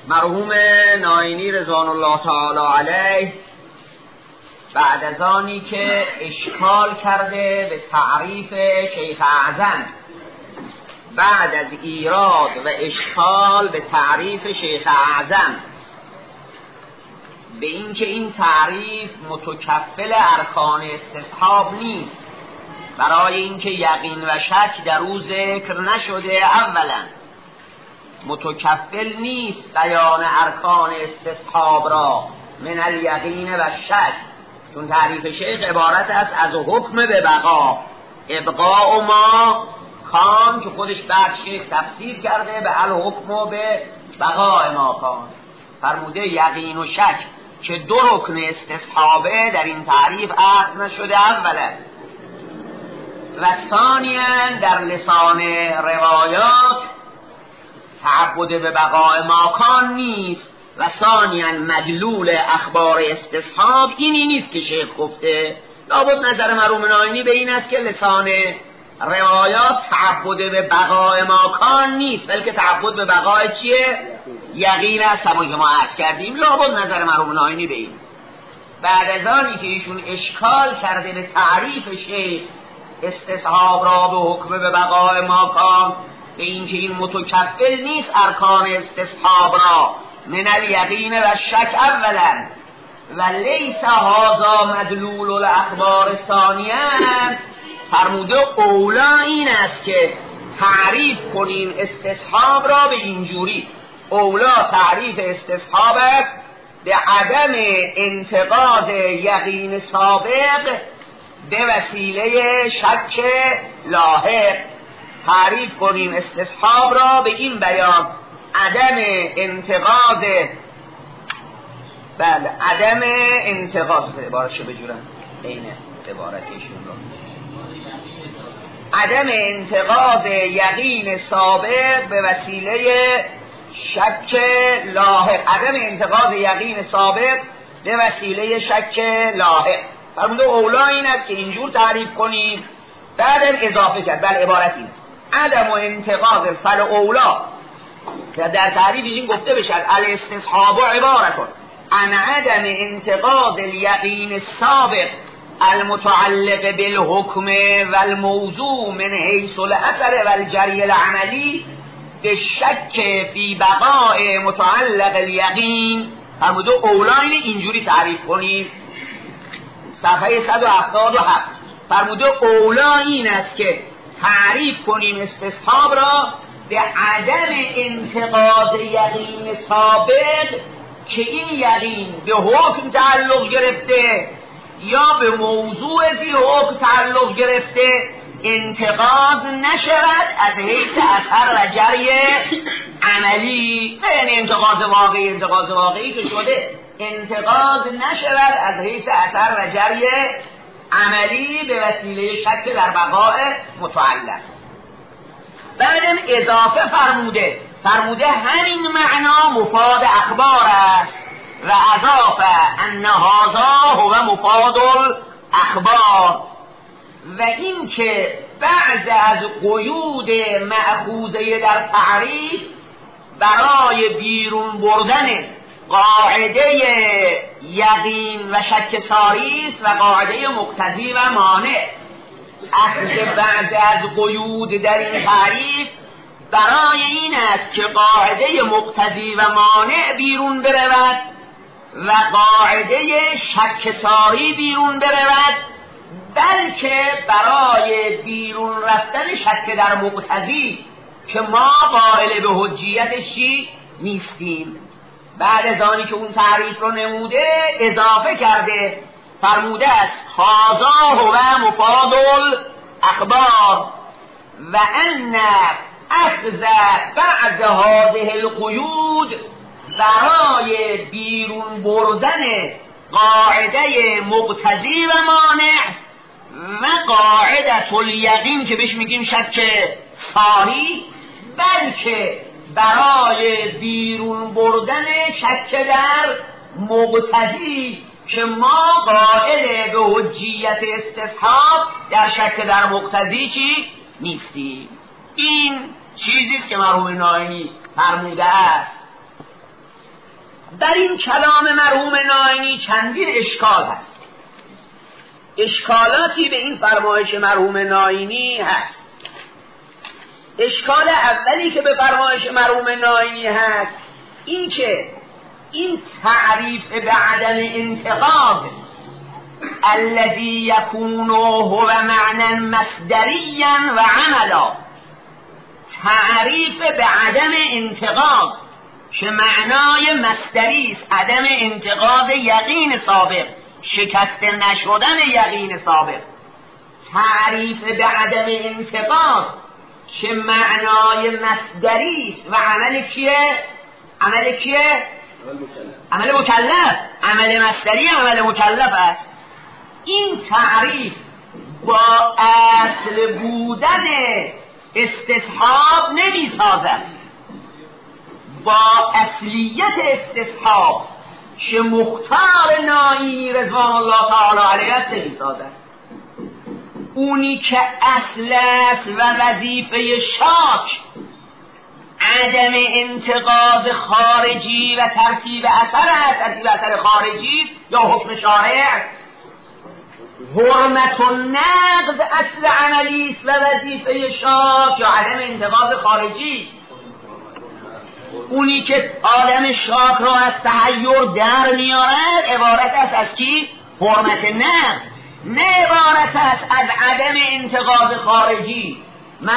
مرحوم ناینی رضوان الله تعالی علیه بعد از آنی که اشکال کرده به تعریف شیخ اعظم، بعد از ایراد و اشکال به تعریف شیخ اعظم به اینکه این تعریف متکفل ارکان استصحاب نیست، برای اینکه یقین و شک در او ذکر نشده، اولا متکفل نیست بیان ارکان استصحاب را من الیقین و شک، چون تعریف شیخ عبارت است از حکم به بقا، ابقاء ما کان که خودش بعد شیخ تفسیر کرده به الحکم به بقاء ما کان، فرموده یقین و شک که دو رکن استصحابه در این تعریف عقد نشده اولا، و ثانیاً در لسان روایات تعبد به بقاء ماکان نیست، و ثانیاً مدلول اخبار استصحاب اینی نیست که شیخ گفته. لابد نظر مرحوم ناینی به این است که لسان روایات تعبد به بقاء ماکان نیست، بلکه تعبد به بقاء چیه؟ یقین است، همون که ما عرض کردیم. لابد نظر مرحوم ناینی به این. بعد از آنی که ایشون اشکال کرده به تعریف شیخ استصحاب را به حکم به بقاء ماکان، به این که این متکفل نیست ارکان استصحاب را من الیقین و شک اولا، و لیس هذا مدلول الاخبار ثانیاً، فرموده اولا این است که تعریف کنیم استصحاب را به اینجوری. اولا تعریف استصحاب است به عدم انتقاد یقین سابق به وسیله شک لاحق. تعریف کنیم استصحاب را به این بیان، عدم انتقاد، بله عدم انتقاد، عبارتشو بجورم اینه عبارتشون رو، عدم انتقاد یقین سابق به وسیله شک لاحق، عدم انتقاد یقین سابق به وسیله شک لاحق. فرموده اولا این است که اینجور تعریف کنیم. بعدم اضافه کرد، بله عبارت اینه عدم و انتقاد فل اولا، که در تعریف این گفته بشد الاستصحاب عبارتون عن عدم انتقاد الیقین السابق المتعلق بالحکم والموضوع من حیث الاثر والجری العملی به شک فی بقاء متعلق الیقین. فرموده اولا اینجوری تعریف کنیم. صفحه 177 فرموده اولا این است که تعریف کنیم استصحاب را به عدم انتقاد یقین سابق، که این یقین به حکم تعلق گرفته یا به موضوع فی حکم تعلق گرفته انتقاد نشود از حیث اثر و جری عملی، نه یعنی انتقاد واقعی که شده، انتقاد نشود از حیث اثر و جری عملی به وسیله شک در بقاء متعلق. بعدم اضافه فرموده همین معنا مفاد اخبار است، و اضافه ان هذا هو مفاد الاخبار، و این که بعض از قیود مأخوذه در تعریف برای بیرون بردن قاعده یقین و شک ساری است و قاعده مقتضی و مانع. اخذ بعض از قیود در این تعریف برای این است که قاعده مقتضی و مانع بیرون برود و قاعده شک ساری بیرون برود، بلکه برای بیرون رفتن شک در مقتضی که ما قائل به حجیتش نیستیم. بعد از آنی که اون تعریف رو نموده اضافه کرده، فرموده است هذا هو مفاد الاخبار و ان اخذ بعد هذه القیود برای بیرون بردن قاعده مقتضی و مانع و قاعده الیقین که بهش میگیم شک ساری، بلکه برای بیرون بردن شک در مقتضی که ما قائل به حجیت استصحاب در شک در مقتضی نیستیم. این چیزیست که مرحوم ناینی فرموده است. در این کلام مرحوم نائینی چندین اشکال هست. اشکالاتی به این فرمایش مرحوم نائینی هست. اشکال اولی که به فرمایش مرحوم نائینی هست این که این تعریف به عدم انتقاض الذي يكون هو معنى مصدريا و عملا، تعریف به عدم انتقاض که معنای مصدری است، عدم انتقاض یقین سابق، شکست نشدن یقین سابق. تعریف به عدم انتقاض که معنای مصدری است و عمل کیه؟ عمل کیه؟ عمل مکلف. عمل مصدری عمل مکلف است. این تعریف با اصل بودن استصحاب نمی سازد، با اصلیت استصحاب که مختار نائینی رضوان الله تعالی علیه است نمی سازد. اونی که اصل است و وظیفه شاک عدم انتقاض خارجی و ترتیب اثر است، ترتیب اثر خارجی است یا حکم شارع. حرمت النقض اصل عملی است و وظیفه شاک یا عدم انتقاض خارجی. اونی که عالم شاک را از تحیر در میارد عبارت است از کی؟ حرمت نقض، نه عبارت است از عدم انتقاض خارجی. من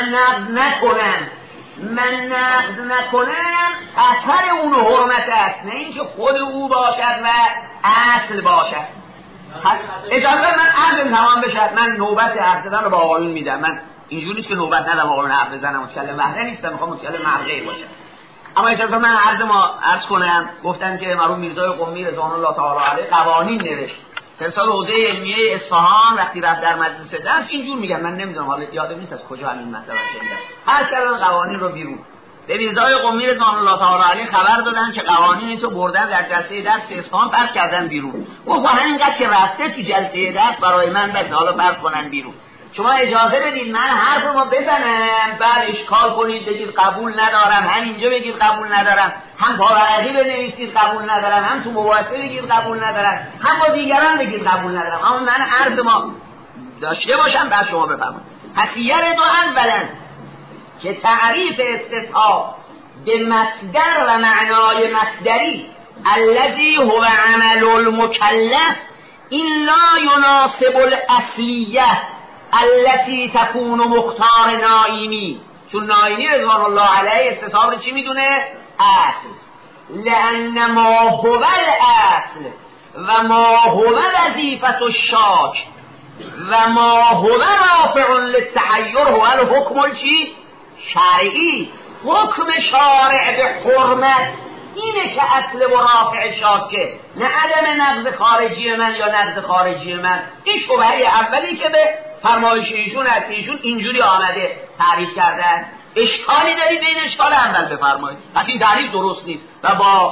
نقض نکنم اثر اون حرمت است، نه اینکه خود او باشد و اصل باشد. اجازه من عرض تمام بشد. من نوبت حرف زدن رو با آقایون میدم. من اینجوری نیست که نوبت ندم آقایون حرف بزنم، متکلم وحده نیستم، میخوام متکلم معقل باشم. اما اجازه من عرض کنم. گفتن که مرحوم میرزای قمی رضوان الله تعالی علیه قوانین نوشت. فرستاد حوزه علمیه اصفهان وقتی رفت در مجلس درس اینجور میگن، من نمیدونم حالا یادم نیست از کجا همین مطلب شنیدم. هر کردن قوانین رو بیرون. به میرزای قمی رضوان الله تعالی علیه خبر دادن که قوانین تو بردن در جلسه درس اصفهان پرت کردن بیرون. گفت همینقدر که رفته تو جلسه درس برای من بس حالا پرت کنن بیرون. شما اجازه بدید من حرفمو بزنم، بعد اشکال کنید بگید قبول ندارم، همینجا بگید قبول ندارم، هم پاورقی بنویسید قبول ندارم، هم تو مباحثه بگید قبول ندارم، هم با دیگران بگید قبول ندارم. اما من عرض داشته باشم بعد شما بفهمید. پس یرد اولا که تعریف استصحاب به مصدر و معنای مصدری الذی هو عمل المکلف این لا یناسب الاصلیه التي تكون مختار نائینی. چون نائینی رضوان الله علیه استصحاب رو چی میدونه؟ اصل. لأن ما هو الاصل و ما هو وظیفة الشاک و ما هو رافع للتحیر هو الحکم چی؟ شرعی. حکم شارع به حرمت اینه که اصل و رافع شاکه، نه عدم نقض خارجی من یا نقض خارجی من. این شبهه اولی که به فرمایش ایشون از ایشون اینجوری آمده تعریف کردن. اشکالی دارید به این اشکال اول بفرمایید. پس این تعریف درست نیست و با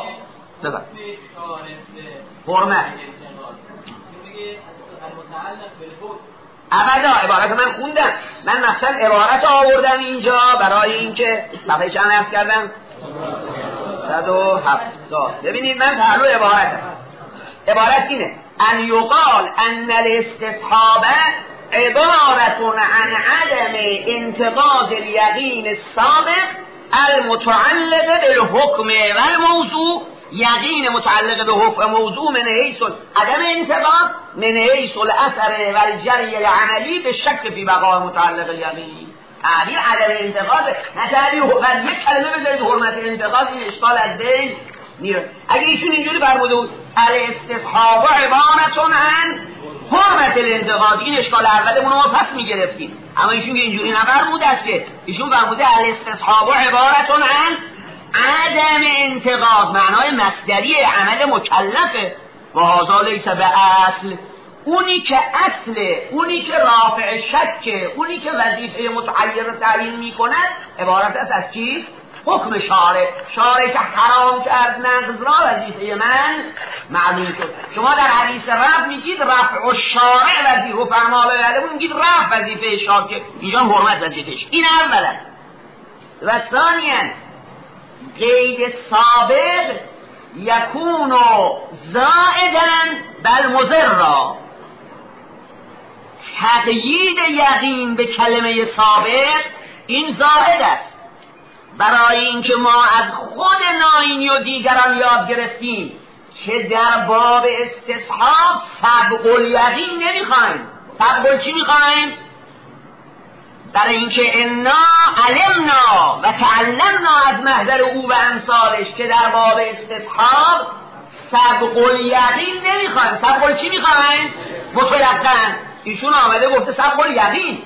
حرمت ابدا عبارت من خوندم. من مثلا عبارت آوردم اینجا برای اینکه صفحه چند عرض کردم 170. ببینید من پهلو عبارت اینه ان یقال ان الاستصحاب عبارت عن عدم انتقاض الیقین السابق المتعلق بالحکم و الموضوع. یقین متعلق به حکم موضوع من حیث عدم انتقاض من حیث الاثر و الجری العملی به شک فی بقای متعلق الیقین. تعبیر عدم انتقاض، نه تعبیر حکم. یک کلمه بذارید حرمت انتقاض، این اشکال از بین میره. اگه ایشون اینجوری فرموده بود الاستصحاب عبارت عن حرمت الانتقاض، این اشکال اولمون رو ما پس میگرفتیم. اما ایشون اینجوری نفرموده است که ایشون فرموده الاستصحاب عبارت عن عدم انتقاض، معنای مصدری عمل مکلفه و هذا لیس به اصل. اونی که اصله، اونی که رافع شکه، اونی که وظیفه متعیر تعیین میکند عبارت است از چی؟ حکم شارع که حرام کرد نقض را وظیفه من معلوم شد. شما در حدیث رفع میگید رفع الشارع وظیفه فرمان علیه، میگید رفع وظیفه شاکه، اینجا حرمت وظیفهش. این اولا. و ثانیاً قید سابق یکون زائدن بل مضرا. تقیید یقین به کلمه ثابت این زائد است، برای اینکه ما از خود ناینی و دیگران یاد گرفتیم که در باب استصحاب سبق الیقین نمیخوایم. سبق چی میخوایم؟ برای اینکه انا علمنا و تعلمنا از محضر او و امثالش که در باب استصحاب سبق الیقین نمیخوایم. سبق چی میخوایم؟ متیقن. ایشون آمده گفته سبق الیقین،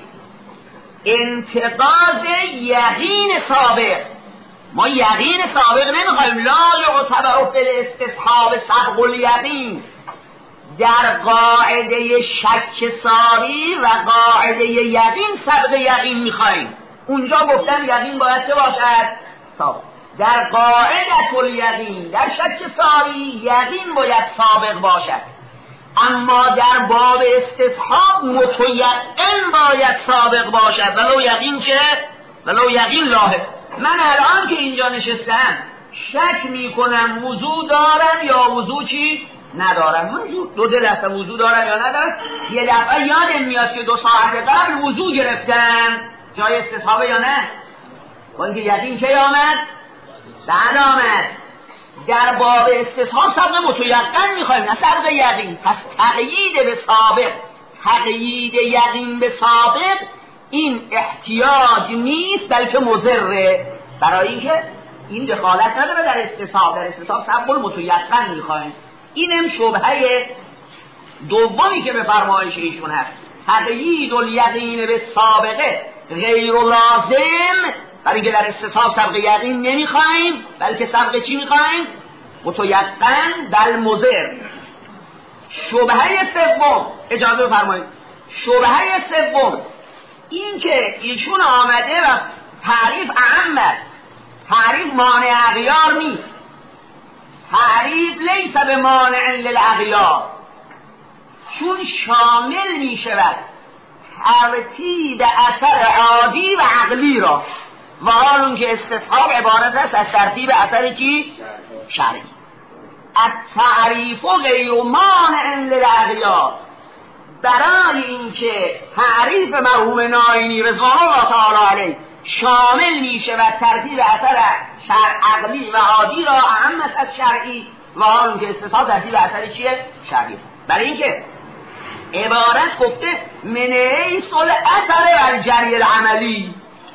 انتقاض یقین سابق. ما یقین سابق نمیخوایم. لا یعتبر فی الاستصحاب سبق الیقین. در قاعده شک ساری و قاعده یقین سبق یقین میخوایم. اونجا گفتن یقین باید چه باشد؟ سابق. در قاعده الیقین، در شک ساری یقین باید سابق باشد، اما در باب استصحاب متیقن باید سابق باشد، ولو یقین چه؟ ولو یقین لاحق. من الان که اینجا نشستم شک میکنم وضو دارم یا وضو چی؟ ندارم. من دو دل هستم وضو دارم یا ندارم. یه دفعه یادم میاد که 2 ساعت قبل وضو گرفتم، جای استصحابه یا نه؟ با اینکه یقین کی آمد؟ بعد آمد. در باب استصحاب سبق متیقن میخوایم نه سبق یقین. پس تقیید به سابق، تقیید یقین به سابق این احتیاج نیست بلکه مضره، برای اینکه این دخالت نداره در استصحاب. در استصحاب سبق متیقن میخوایم. اینم شبهه دومی که به فرمایش ایشون هست. تقیید الیقین به سابقه غیر لازم، برای اینکه در استصحاب سبق یقین نمیخوایم بلکه سبق چی میخوایم؟ متیقن بل مضر. شبهه سوم، اجازه بفرمایید، شبهه سوم این که ایشون آمده و تعریف اعم است، تعریف مانع اغیار نیست، تعریف لیس به مانع للاغیار، چون شامل می شود ترتیب اثر عادی و عقلی را، و حال اون که استصحاب عبارت است از ترتیب اثر کی؟ شرعی. التعریف غیر مانع للاغیار، برای اینکه تعریف مرحوم ناینی رضوان الله تعالی علیه شامل می شود ترتیب اثر عقلی و عادی را اهم از شرعی، و حال که استصحاب ترتیب اثر چیه؟ شرعی. برای اینکه عبارت گفته من حیث الاثر و الجری العملی،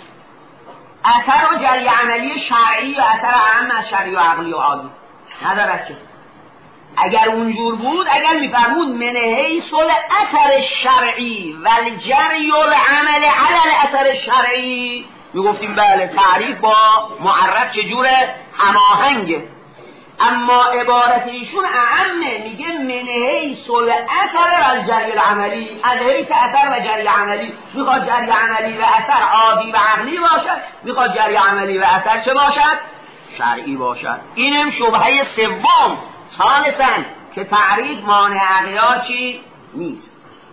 اثر و جری عملی شرعی و اثر اهم از شرعی و عقلی و عادی ندارد که. اگر اونجور بود، اگر میفرمود من حیث الاثر شرعی و الجری العمل علی الاثر شرعی، میگفتیم بله تعریف با معرف چجوره؟ هماهنگه. اما عبارت ایشون اعمه، میگه من حیث الاثر و الجری العملی، از حیث اثر و جری عملی. میخواد جری عملی و اثر عادی و عقلی باشد، میخواد جری عملی و اثر چه باشد؟ شرعی باشد. اینم شبهه سوم، ثالثاً که تعریف مانع اغیار چی؟ نیست.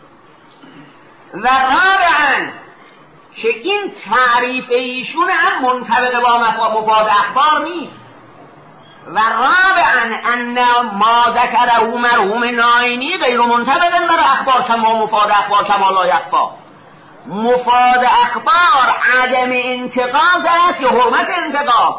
و رابعاً که این تعریف ایشون هم منطبق با مفاد اخبار نیست. و رابعاً ان ما ذکره مرحوم ناینی غیر منطبق بر اخبار کما مفاد اخبار کما لا یخفی. مفاد اخبار عدم انتقاض است یا حرمت انتقاض؟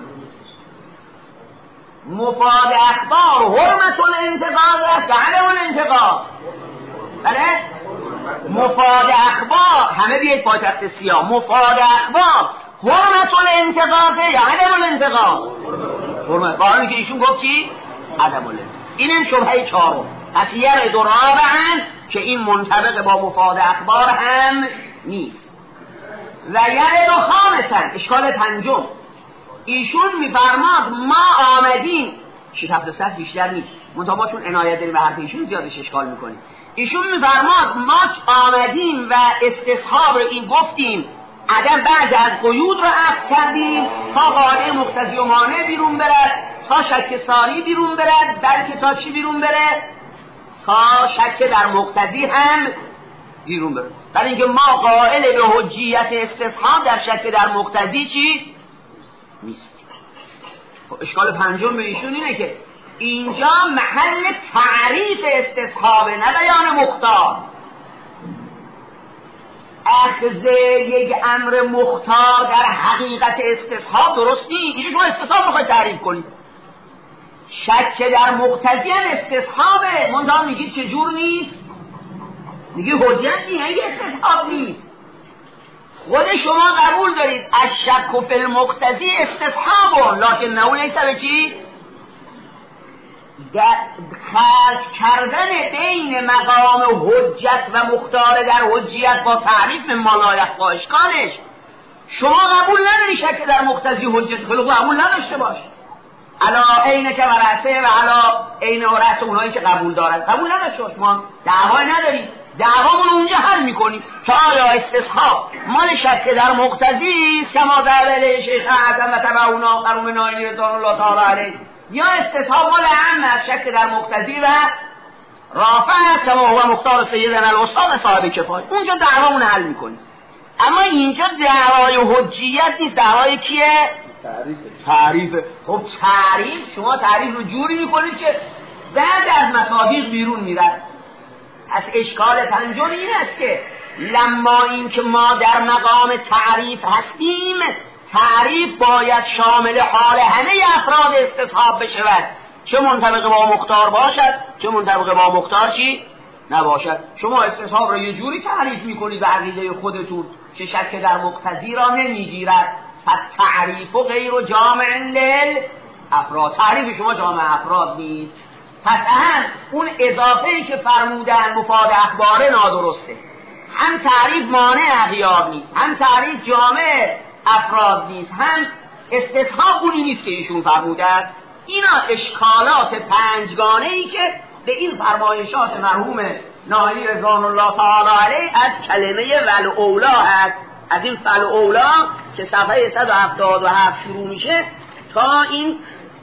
مفاد اخبار حرمت الانتقاض است یا عدم الانتقاض؟ بله؟ مفاد اخبار، همه بیاید پایتخت سیاه، مفاد اخبار حرمت الانتقاض یا عدم الانتقاض؟ حرمت. باید که ایشون گفت چی؟ عدم الانتقاض. اینم شبهه چهارم. پس یرد رابعاً که این منطبق با مفاد اخبار هم نیست. و یرد خامساً، اشکال پنجم، ایشون میفرماد ما آمدیم 6-7 بیشتر نیست، منتها چون عنایت داریم و حرف ایشون زیادش اشکال میکنیم. ایشون میفرماد ما آمدیم و استصحاب رو این گفتیم عدم بعد از قیود رو عقد کردیم تا قاعده مقتضی و مانع بیرون برد، تا شک ساری بیرون برد، بلکه تا چی بیرون بره؟ تا شک در مقتضی هم بیرون بره. برای اینکه ما قائل به حجیت استصحاب در شک در مقتضی چی؟ نیست. اشکال پنجم به ایشون اینه که اینجا محل تعریف استصحاب، نه بیان مختار. اخذ یک امر مختار در حقیقت استصحاب درست نیست. اینجا شما استصحاب میخواید تعریف کنید. شک در مقتضی هم استصحابه، منتها میگید چجور نیست؟ میگید حجت نیست، این استصحاب نیست. خود شما قبول دارید الشک فی المقتضی استصحاب، لکن نه لیس به چی؟ خلط کردن بین مقام حجت و مختار در حجیت با تعریف ما لا یخفی اشکالش. شما قبول نداری شک در مقتضی حجت، خیلی قبول نداشته باش. علا عین که ورثه و علا عین ورثه اونایی که قبول دارن قبول نداشته باش. ما دعوای نداریم، دعوامون اونجا حل میکنیم که آیا استصحاب مال شک در مقتضی است کما ذکر شیخ اعظم و تبعونا قروم ناینی رضوان الله تعالی علیه، یا استصحاب مال عام از شک در مقتضی و رافع است کما هو مختار سیدنا الاستاد صاحب کفایه. اونجا دعوامون حل میکنیم. اما اینجا دعوای حجیت نیست، دعوای کیه؟ تعریفه. خب تعریف، شما تعریف رو جوری میکنید که بعد از مطابق بیرون میرد. از اشکال پنجم این است که لما این که ما در مقام تعریف هستیم، تعریف باید شامل حال همه افراد استصحاب بشود، چه منطبق با مختار باشد چه منطبق با مختار چی نباشد. شما استصحاب را یه جوری تعریف میکنید به عقیده خودتون که شک در مقتضی را نمیگیرد، پس تعریف و غیر و جامع للافراد، تعریف شما جامع افراد نیست. پس هم اون اضافه‌ای که فرمودن مفاد اخباره نادرسته. هم تعریف مانع اغیار نیست، هم تعریف جامع افراد نیست، هم استصحاب اونی نیست که ایشون فرمودن. اینا اشکالات پنجگانه‌ای که به این فرمایشات مرحوم ناینی رضوان الله تعالی علیه از کلمه والاولا هست. از این فالاولا که صفحه 177 شروع میشه تا این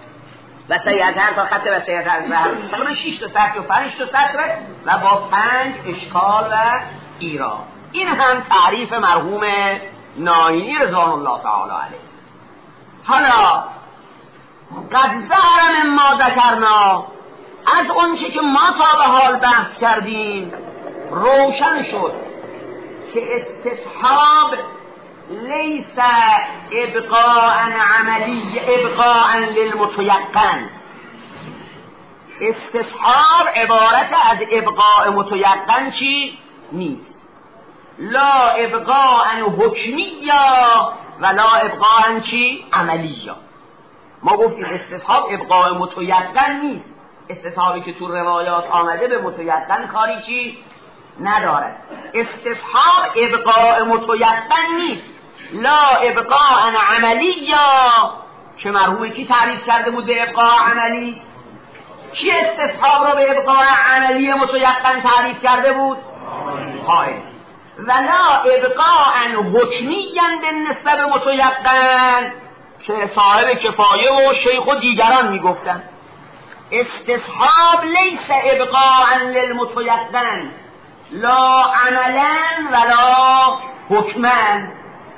وسیعتر تا خط وسیعتر تقریبا 6 تا سطر و 5 تا سطر و با 5 اشکال و ایراد. این هم تعریف مرحوم ناینی رضوان الله تعالی علیه. حالا قد ظهر مما ذکرنا، از اونچه که ما تا به حال بحث کردیم روشن شد که استصحاب لیس ابقاء عملی ابقاء للمتيقن. استصحاب عبارت از ابقاء متيقن چی نیست، لا ابقاء حکمیه ولا ابقاء چی عملیه. ما گفتیم استصحاب ابقاء متيقن نیست، استصحابی که تو روایات آمده به متيقن کاری چی ندارد. استصحاب ابقاء متيقن نیست، لا ابقاء عملی، که مرحوم کی تعریف کرده بود به ابقاء عملی؟ کی استصحاب را به ابقاء عملی متيقن تعریف کرده بود؟ قائل. ولا ابقاء حکمی بالنسبه به متيقن، که صاحب کفایه و شیخ و دیگران میگفتن استصحاب لیس ابقاء للمتيقن لا عملا ولا حکما.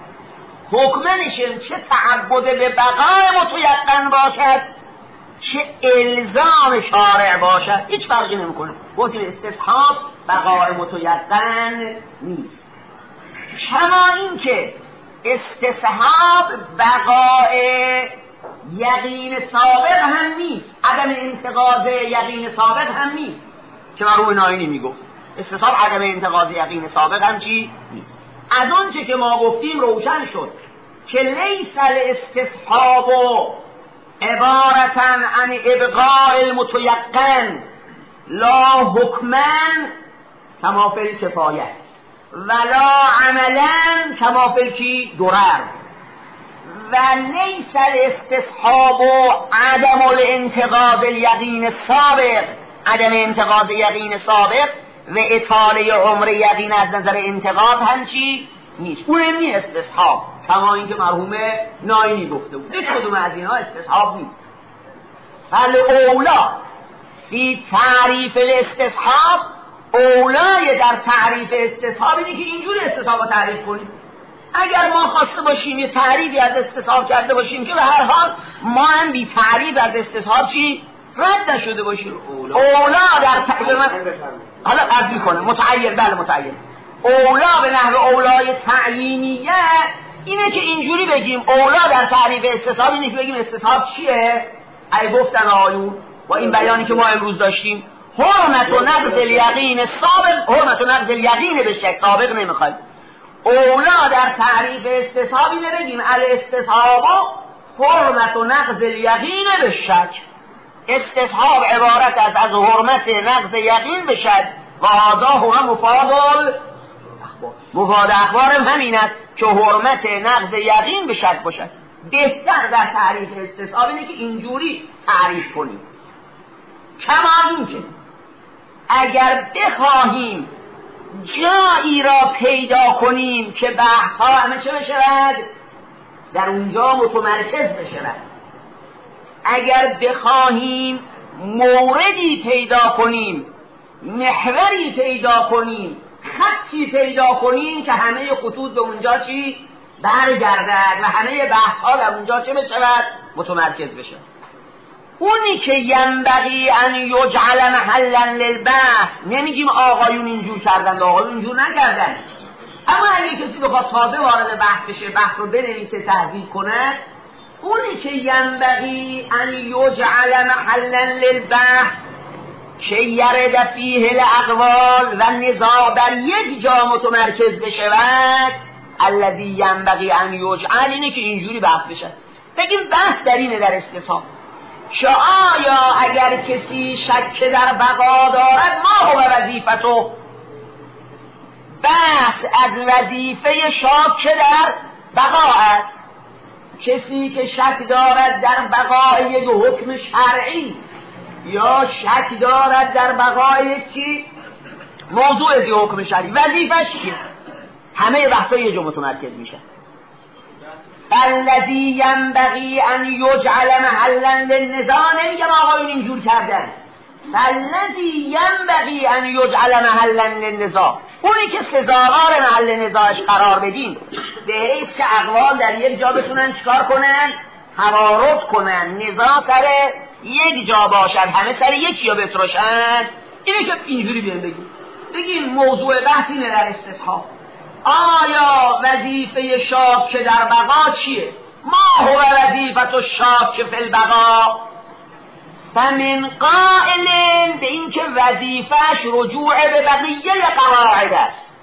حکمنشون چه تعبد به بقای متيقن باشد چه الزام شارع باشد هیچ فرقی نمیکنه. گفتیم استصحاب بقای متيقن نیست. کما این که استصحاب بقای یقین سابق هم نیست، عدم انتقاض یقین سابق هم نیست که مرحوم ناینی میگفت استصحاب عدم انتقاض یقین سابق هم چی نیست. از اون چه که ما گفتیم روشن شد که لیس الاستصحاب عبارتاً عن ابقاء المتيقن لا حکما کما فی الکفایه ولا عملا کما فی کی درر، و لیس الاستصحاب عدم الانتقاض الیقین السابق، عدم انتقاض یقین سابق و اطاله عمر یقین از نظر انتقاض هم چی نیست، اونم نیست استصحاب کما اینکه مرحوم ناینی گفته بود. هیچ کدوم از اینها استصحاب نیست. فالاولا فی تعریف الاستصحاب، اولای در تعریف استصحاب اینه که اینجور استصحاب رو تعریف کنیم. اگر ما خواسته باشیم یه تعریفی از استصحاب کرده باشیم که به هر حال ما هم بی تعریف از استصحاب چی رد نشده باشیم. اولا در حالا قرض میکنه متعین، بله متعین. اولا به نحو اولای تعیینیه اینه که اینجوری بگیم اولا در تعریف استصحاب اینه که بگیم استصحاب چیه؟ ای گفتن آیون با این بیانی که ما امروز داشتیم حرمت و نقض الیقین سابق، حرمت و نقض الیقین به شک سابق نمیخوایم. اولا در تعریف استصحاب اینه بگیم الاستصحاب حرمت و نقض الیقین به شک. استصحاب عبارت است از حرمت نقض یقین به شک و هذا هو مفاد اخبار همین است که حرمت نقض یقین به شک باشد. بهتر در تعریف استصحاب اینه که اینجوری تعریف کنیم. کما این که اگر بخواهیم جایی را پیدا کنیم که بحث‌ها همه چه بشود در اونجا متمرکز بشود، اگر بخواهیم موردی پیدا کنیم، محوری پیدا کنیم، خطی پیدا کنیم که همه خطوط به اونجا چی برگردد و همه بحث‌ها در اونجا چه بشود متمرکز بشه. اونی که ینبغی ان یجعل محلا للبحث، نمیگیم آقایون اینجور کردن، آقایون اینجور نکردن، اما اگه کسی بخواد تازه وارد بحث بشه، بحث رو بنویسه تحقیق کنه، اونی که ینبغی ان یجعل محلا للبحث که یرد فیه الاقوال و نزاع در یک جا متمرکز بشود، الذی ینبغی ان یجعل اینه که اینجوری بحث بشه. بگیم بحث در اینه در استصحاب که آیا اگر کسی شک در بقا دارد ما هو وظیفته، بحث از وظیفه شاک در بقا است. کسی که شک دارد در بقای یک حکم شرعی یا شک دارد در بقای چی موضوع یک حکم شرعی، وظیفه‌اش چیه؟ همه بحثا یه جا متمرکز میشه. الذی ینبغی ان یجعل محلا للنزاع، نمیگم آقایون اینجور کردن، الذی ینبغی ان یجعل محلا للنزاع، اونی که سزاوار محل نزاعش قرار بدیم به حیث که اقوال در یک جا بتونن چکار کنن، توارد کنن، نزاع سر یک جا باشد، همه سر یکی یا بتراشن. اینه که اینجوری بگیم موضوع بحث اینه در استصحاب. آیا وظیفه شاک در بقا چیه؟ ما هو وظیفت الشاک فی البقا؟ فمن قائل به این که وظیفهش رجوع به بقیه قواعد است،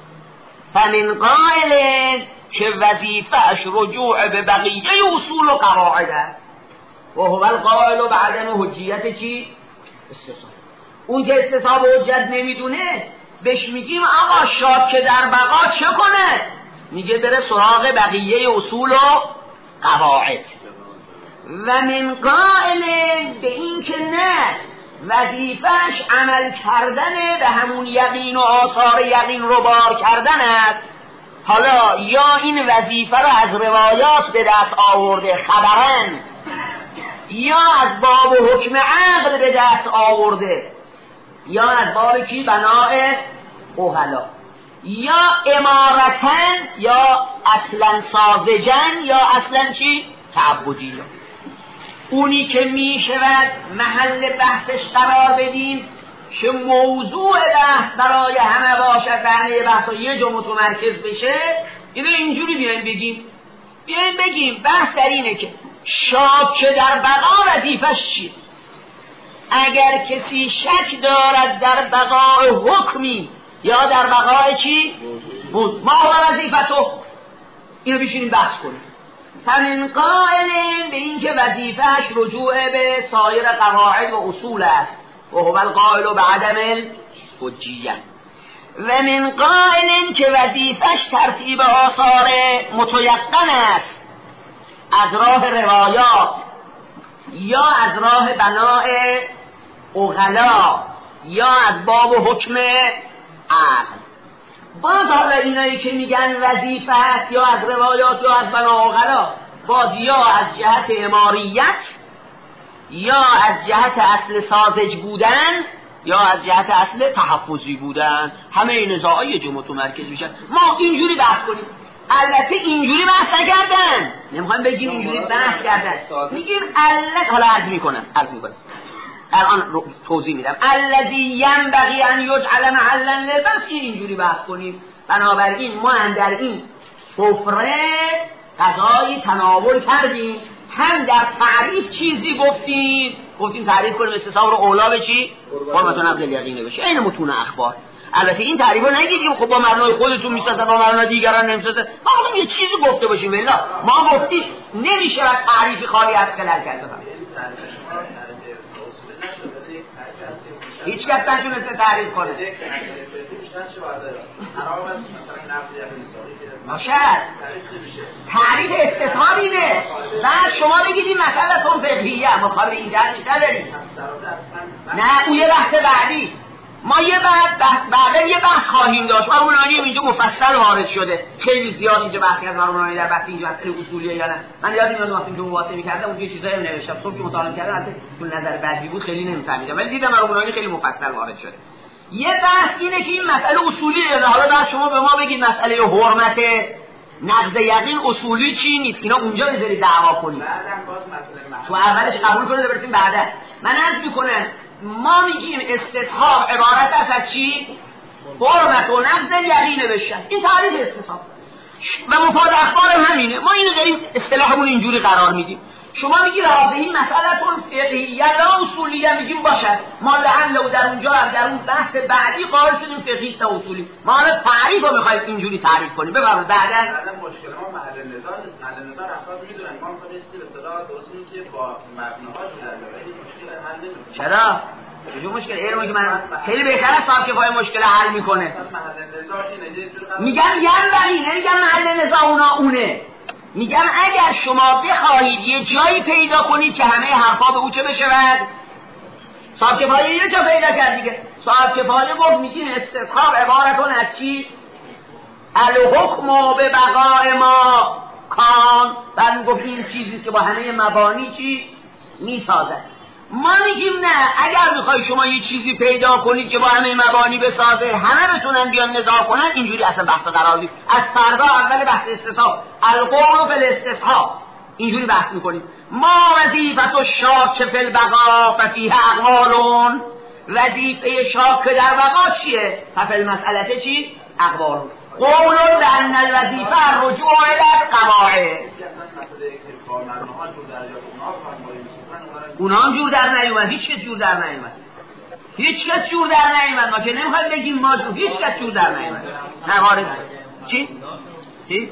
فمن قائل که وظیفهش رجوع به بقیه اصول و قواعد است و هو القائل بعدم حجیت چی؟ استصحاب. اون که استصحاب حجت نمیدونه بهش میگیم آقا شاک در بقا چه کنه؟ میگه بره سراغ بقیه اصول و قواعد. و من قائل به این که نه، وظیفهش عمل کردن به همون یقین و آثار یقین رو بار کردن است. حالا یا این وظیفه رو از روایات به دست آورده خبرن، یا از باب و حکم عقل به دست آورده، یا از باب کی بناء اوغلا، یا امارتن، یا اصلا ساذجن، یا اصلا چی تعبدی. اونی که می شود محل بحثش قرار بدیم که موضوع بحث برای همه باشد، همه بحث یه جا متمرکز بشه، اینو اینجوری بیایم بگیم بحث در اینه که شاک در بقا وظیفش چیه. اگر کسی شک دارد در بقای حکمی یا در بقای چی بود، ما هو وظیفتو، اینو بشینیم بحث کنیم. فمن قائل به این که وظیفهش رجوع به سایر قواعد و اصول است و هو القائل بعدم الحجیه. و من قائل که وظیفهش ترتیب آثار متیقن است از راه روایات یا از راه بناء اوغلا یا از باب و حکم عقل. باز حالا اینایی که میگن وظیفه هست یا از روایات یا از بناء اوغلا، باز یا از جهت اماریت یا از جهت اصل ساذج بودن یا از جهت اصل تحفظی بودن، همه این نزاعی یه جا متمرکز میشن. ما اینجوری بحث کنیم، البته اینجوری بحث نکردن، نمیخوایم بگیم اینجوری بحث کردن، میگیم البته حالا عرض میکنم الان توضیح میدم. الذی ینبغی ان یجعل محلا للبحث، اینجوری بحث کنیم. بنابراین ما در این سفره غذایی تناول کردیم، هم در تعریف چیزی گفتیم تعریف کنیم استصحاب رو اولا به چی؟ حرمت و نقض الیقین بشه، این متون اخبار. البته این تعریف رو نگیدیم خب با معنای خودتون میسازن با معنای دیگران نمیسازن، ما خودم یه چیزی گفته باشیم. والله ما گفتیم نمیشه و تعریفی خالی از خلل کرده. هیچ کس نتونسته تعریف کنه. ماشد تعریف استصحاب اینه. بعد شما بگید این مسئله تون فقهیه مخابر این جهتش نداریم. نه اون یه بحث بعدی. ما بعدا یه بحث خواهیم داشت. مرحومانی اینجا مفصل وارد شده، خیلی زیاد اینجا بحثی از مرحومانی در بحث اینجا خیلی اصولیه یا نه. من یادم میاد وقتی که مواصله می‌کردم اون یه چیزایی نوشتم، صبح که مطالعه کردم اصلا تو نظر بعدی بود خیلی نمی‌فهمیدم، ولی دیدم مرحومانی خیلی مفصل وارد شده. یه بحث اینه که این مسئله اصولیه. حالا بعد شما به ما بگید مسئله حرمت نقض یقین اصولی چی نیست، اینا اونجا بذارید دعوا کنید. بعدم باز مسئله تو اولش قبول کنید برسیم بعدا. من عرض می‌کنم ما میگیم استصحاب عبارت از چی؟ حرمت و نقض یقین بشن. این تعریف استصحاب و مفاد اخبار همینه. ما اینو داریم اصطلاحمون اینجوری قرار میدیم. شما میگی راضی مسئله‌تون فقهیه یا اصولیه، میگیم باشد. ما لعل در اونجا در اون بحث بعدی قائل شدیم فقهی تا اصولی. ما حالا تعریف رو می‌خوایم اینجوری تعریف کنیم. بفرمایید. بعدا مشکل ما محل نظر نیست. محل نظر افراد میدونن ما می‌خوایم به اصطلاح درستی که با مبناها در مشکل حل نمی‌کنه. چرا؟ چه مشکل؟ علمی که من خیلی بهتر از صاحب کفایه مشکل حل میکنه. میگم ینبغی، نمیگم محل نزاع اونه. میگم اگر شما بخواهید یه جایی پیدا کنید که همه حرفا به او چه بشود، صاحب کفایه یه جا پیدا کرد دیگه. صاحب کفایه گفت میگیم استصحاب عبارتون از چی؟ الحکم به بقاء ما کان. بعد گفت این چیزیست که با همه مبانی چی میسازد. ما میگیم نه، اگر میخوای شما یه چیزی پیدا کنید که با همه مبانی بسازه، همه بتونن بیان نزاع کنن، اینجوری اصلا بحث قرار دید. از فردا اول بحث استصحاب القول فی الاستصحاب اینجوری بحث میکنیم. ما وظیفت الشاک فی البقاء ففیه اقوالون. وظیفه شاک در بقا چیه؟ ففی المسئله چی؟ اقوالون. قولون بان الوظیفه الرجوع الی القواعد. اونا هم جور در نیومد، هیچ کس جور در نیومد، هیچ کس جور در نیومد. ما که نمیخوایم بگیم ما جور، هیچ کس جور در نیومد. نه وارد چی؟ چی؟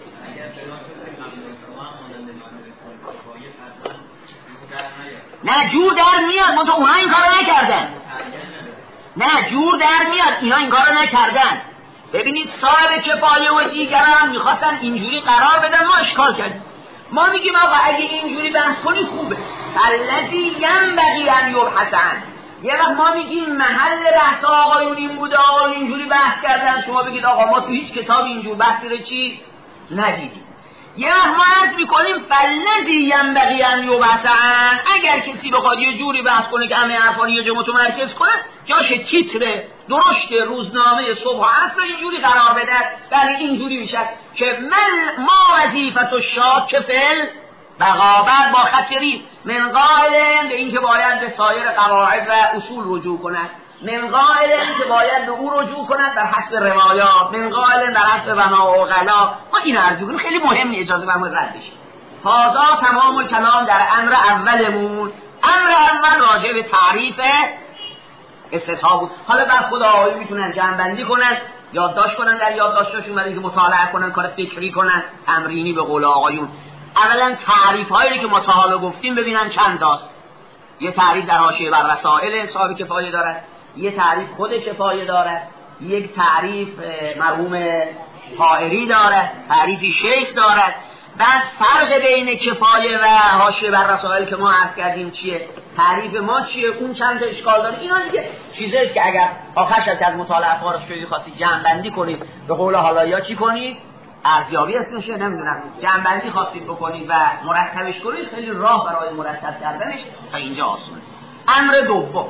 نه جور در میاد، منطقه اونا این کارو نکردن. نه جور در میاد، اینا این کارو نکردن. ببینید صاحب کفایه و دیگران میخواستن اینجوری قرار بدن، ما اشکال کردیم. ما میگیم آقا اگه اینجوری بحث کنید خوبه. الذی ینبغی ان یبحث عنه. یه وقت ما میگیم محل بحث آقایون این بوده، آقایون اینجوری بحث کردن، شما بگید آقا ما تو هیچ کتاب اینجور بحثی رو چی ندیدیم. یه وقت ما عرض میکنیم فالذی ینبغی ان یبحث عنه. اگر کسی بخواد یه جوری بحث کنه که همه حرفا یه جا متمرکز کنه، جاش تیتر درشت روزنامه صبح و عصر اینجوری قرار بده. بله اینجوری میشه که ما وظیفت الشاک فی البقاء با خطری من قائل به این که باید به سایر قواعد و اصول رجوع کند، من قائل که باید به او رجوع کند بر حسب روایات، من قائل بر حسب وما و غلا. ما این عرض کنیم خیلی مهمه، اجازه فرمایید رد بشه. هذا تمام الکلام در امر اولمون. امر اول راجع به تعریف استصحاب بود. حالا بعد خود آقایون میتونن جمع‌بندی کنن، یادداشت کنن در یادداشتشون، برای اینکه مطالعه کنن، کار فکری کنن، تمرینی به قول آقایون. اولا تعریف هایی که ما تا حالا گفتیم ببینن چند تاست. یه تعریف در حاشیه بر رسائل صاحب کفایه دارد، یه تعریف خود کفایه دارد، یک تعریف مرحوم حائری دارد، تعریفی شیخ دارد. بعد فرق بین کفایه و حاشیه بر رسائل که ما عرض کردیم چیه، تعریف ما چیه، اون چند تا اشکال داره. اینا دیگه چیزایست که اگر آخرش از مطالعه فارغ شدید خواستید جمع بندی کنید، به قول حالا یا چی کنید، ارزیابی اسمشه، نمیدونم، جمع بندی خواستید بکنید و مرتبش کنید، خیلی راه برای مرتب کردنش تا اینجا آسونه. امر دوم،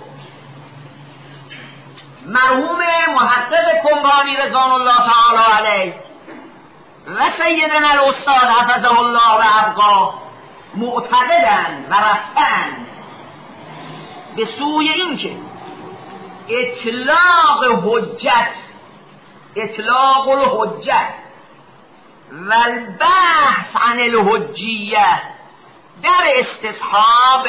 مرحوم محقق کنبانی رضوان الله تعالی علیه و سیدنا الاستاد حفظه الله و ابقاه معتقدن و رفتن به سوی این که اطلاق الحجت و البحث عن الحجیه در استصحاب،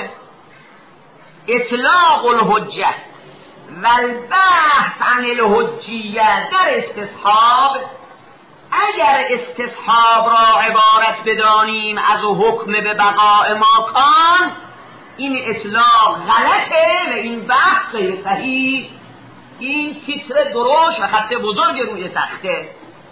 اطلاق الحجت و البحث عن الحجیه در استصحاب، اگر استصحاب را عبارت بدانیم از حکم به بقاء ما کان، این اطلاق غلطه و این بحث غیر صحیح. این تیتر درشت و خط بزرگ روی تخته.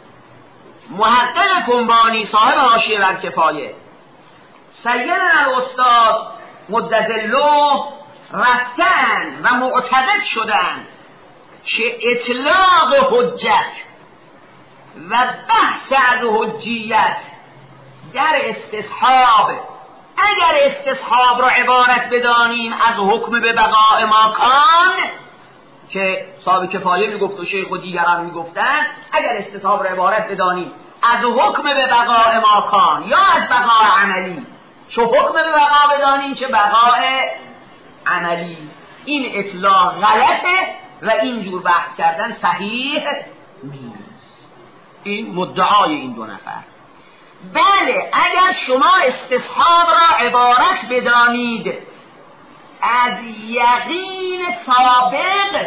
محقق کنبانی صاحب حاشیه بر کفایه، سیدنا الاستاد مدظله رفتن و معتقد شدن که اطلاق حجت و بحث از حجیت در استصحاب، اگر استصحاب را عبارت بدانیم از حکم به بقاء ما کان، که صاحب کفایه میگفت و شیخ و دیگران میگفتن اگر استصحاب را عبارت بدانیم از حکم به بقاء ما کان یا از بقاء عملی، چه حکم به بقاء بدانیم چه بقاء عملی، این اطلاق غلطه و اینجور بحث کردن صحیح نیست. این مدعای این دو نفر. بله، اگر شما استصحاب را عبارت بدانید از یقین سابق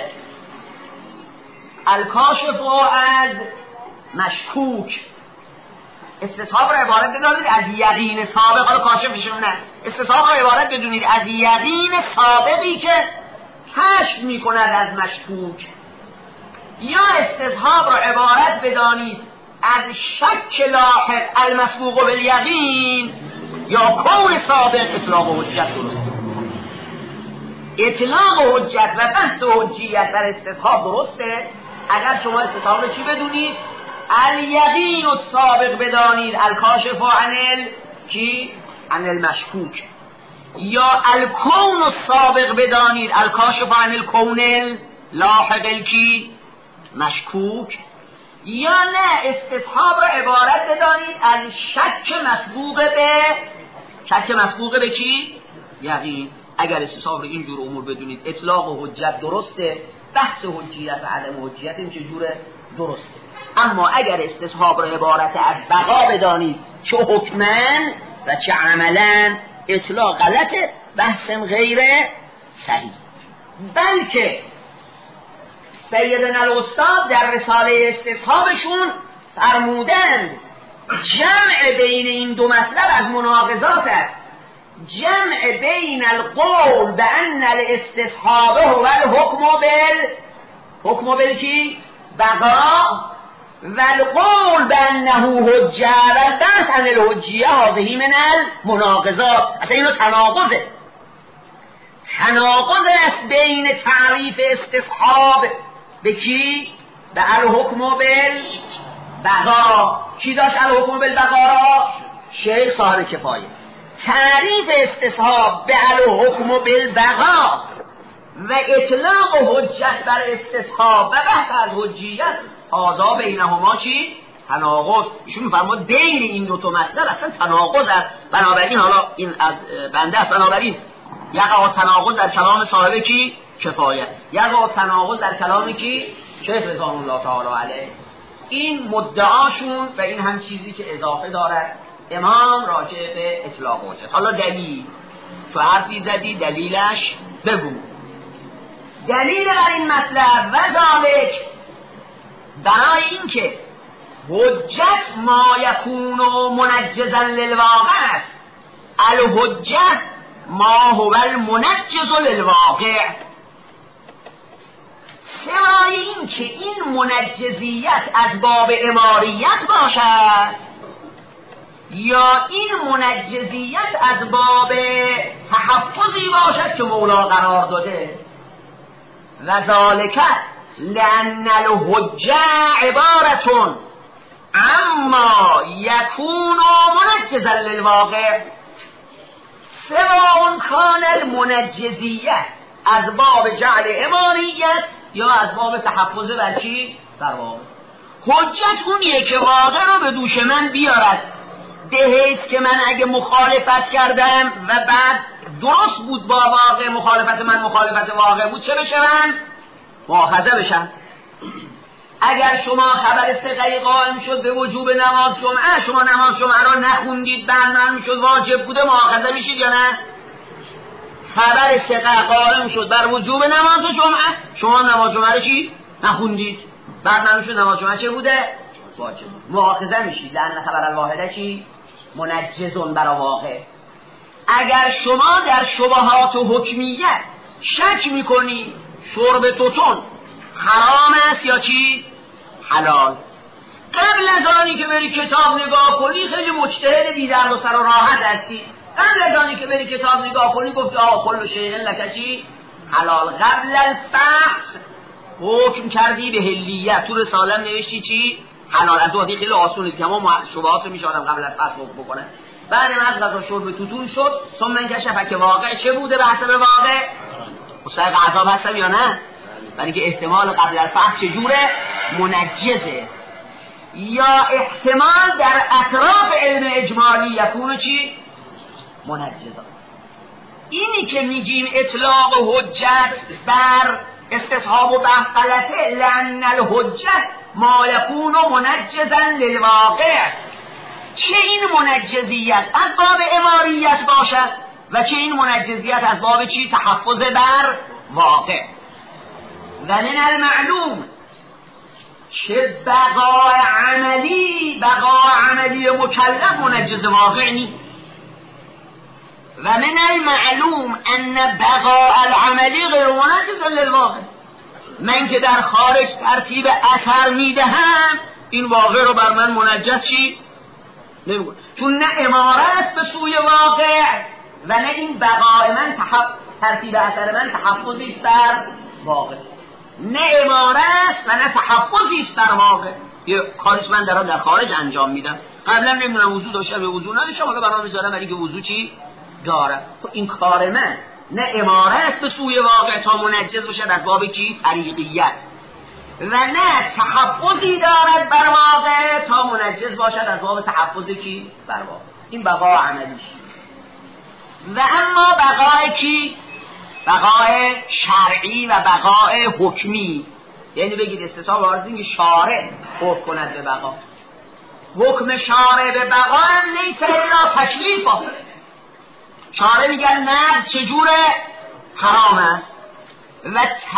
الکاشف و از مشکوک، استصحاب را عبارت بدانید از یقین سابق، حالا کاشفشون نه، استصحاب را عبارت بدونید از یقین سابقی که کشف می کند از مشکوک، یا استصحاب را عبارت بدانید از شک لاحق المسبوق بالیقین یا کون سابق اطلاق حجت درست. اطلاق حجت و بحث حجیت در استصحاب درسته اگر شما استصحاب رو چی بدونید؟ الیقین السابق بدانید، الکاشف عن المشکوک، یا الکون السابق بدانید، الکاشف عن الکون لاحق مشکوک، یا نه استصحاب رو عبارت بدانید از شک مسبوق به کی؟ یقین. اگر استصحاب رو اینجور امور بدونید اطلاق و حجت درسته، بحث حجیت و عدم حجیت این چجوره؟ درسته. اما اگر استصحاب رو عبارت از بقا بدانید چه حکمن و چه عملن، اطلاق غلطه، بحثم غیر صحیح. بلکه سیدنا الاستاد در رساله استصحابشون فرمودند جمع بین این دو مطلب از مناقضات است، جمع بین القول بأن الاستصحاب هو الحكم بالکی بقا و القول بأنه حجه و البحث عن الحجیه هذه من المناقضات. اصلا اینو تناقض است بین تعریف استصحاب به کی؟ به الحکم بالبقا. کی داشت الحکم بالبقا را؟ شیخ صاحب کفایه. تعریف استصحاب به الحکم بالبقا و اطلاق حجت بر استصحاب و بحث از حجیت، هذا بینهما چی؟ تناقض. ایشون می‌فرماد بین این دو تا مطلب اصلا تناقض است. بنابراین حالا این از بنده است، بنابراین یقع تناقض در کلام صاحب کی؟ کفایه، یقع تناقض در کلام کی؟ شیخ رضوان الله تعالی علیه. این مدعاشون و این هم چیزی که اضافه دارد امام راجع به اطلاق حجت. حالا دلیل، تو حرفی زدی دلیلش بگو. دلیل بر این مطلب و ذالک، برای این که حجت ما یکون منجزا للواقع است، الحجت ما هو المنجز للواقع. سوای این که این منجزیت از باب اماریت باشد یا این منجزیت از باب تحفظی باشد که مولا قرار داده، و ذالک لأن الحجة عبارة عما يكون منجزا للواقع سواء كان المنجزیه از باب جعل اماریت یا از باب تحفظ بر چی؟ بر واقع. حجت اونیه که واقع رو به دوش من بیارد، به حیث که من اگه مخالفت کردم و بعد درست بود با واقع، مخالفت من مخالفت واقع بود، چه بشن؟ مؤاخذه بشن. اگر شما خبر ثقه قائم شد به وجوب نماز جمعه، شما نماز جمعه را نخوندید، برنامه شد واجب بوده، مؤاخذه میشید یا نه؟ خبر ثقه قائم شد بر وجوب نماز جمعه، شما نماز جمعه رو چی؟ نخوندید، برنامه شد نماز جمعه چه بوده؟ واجب بود، مؤاخذه میشید. لأن خبر الواحده چی؟ منجزون برای واقع. اگر شما در شبهات و حکمیت شک میکنی شرب توتون حرام است یا چی؟ حلال، قبل از آنی که بری کتاب نگاه کنی خیلی مجتهد بی درد و سر و راحت هستی، قبل از آنی که بری کتاب نگاه کنی گفتی کل شیء لک چی؟ حلال. قبل الفحص حکم کردی به حلیت، تو رساله نوشتی چی؟ حلال. از وقتی خیلی آسونه که ما شبهات رو میشه آدم قبل از فحص حکم بکنه. بعد از غذا شرب توتون شد، ثم انکشف که واقع چه بوده به حسب واقع؟ مستحق عذاب هستم یا نه؟ برای که احتمال قبل الفحص چجوره؟ منجزه. یا احتمال در اطراف علم اجمالی یکونه چی؟ منجزه. اینی که میگیم اطلاق حجت بر استصحاب و بحث غلطه، لأن الحجت ما یکون منجزا للواقع. چه این منجزیت از باب اماریت باشد و چه این منجزیت از باب چی؟ تحفظ بر واقع. و من المعلوم چه بقای عملی مکلف منجز واقع نی. و من المعلوم ان بقاء العملی غیر منجز للواقع. من که در خارج ترتیب اثر میدهم این واقع رو بر من منجز چی؟ نمیگون، چون نه اماره است به سوی واقع و نه این بقای من ترتیب اثر من تحفظی است بر واقع. نه اماره است و نه تحفظی است بر واقع. یه کارش من در خارج انجام میدم، قبلا نمیدونم وضو داشتم به وضو نداشتم، حالا برام میذارم برای که وضو چی دارم. تو این کار من نه اماره است به سوی واقع تا منجز باشد از باب کی؟ طریقیت، و نه تحفظی دارد بر واقع تا منجز باشد از باب تحفظ کی؟ بر واقع. این بقای عملیش. و اما بقای کی؟ بقای شرعی و بقای حکمی. یعنی بگید استصحاب وارد این که شارع حکم کند به بقا. حکم شارع به بقا هم نیست الا تکلیف. شارع میگن نقض چجوره؟ حرام است. و